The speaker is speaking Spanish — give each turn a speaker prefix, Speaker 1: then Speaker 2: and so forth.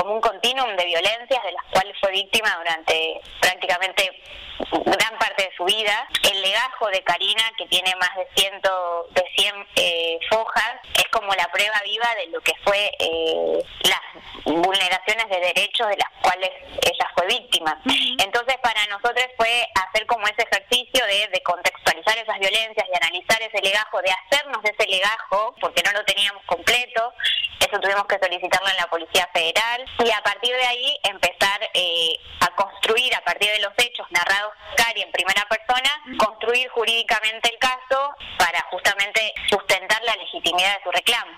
Speaker 1: como un continuum de violencias de las cuales fue víctima durante prácticamente gran parte de su vida. El legajo de Karina, que tiene más de 100 fojas, es como la prueba viva de lo que fue las vulneraciones de derechos de las cuales ella fue víctima. Entonces, para nosotros fue hacer como ese ejercicio de contextualizar esas violencias, de analizar ese legajo, de hacernos de ese legajo, porque no lo teníamos completo. Eso tuvimos que solicitarlo en la Policía Federal, y a partir de ahí empezar a construir, a partir de los hechos narrados Cari en primera persona, construir jurídicamente el caso para justamente sustentar la legitimidad de su reclamo.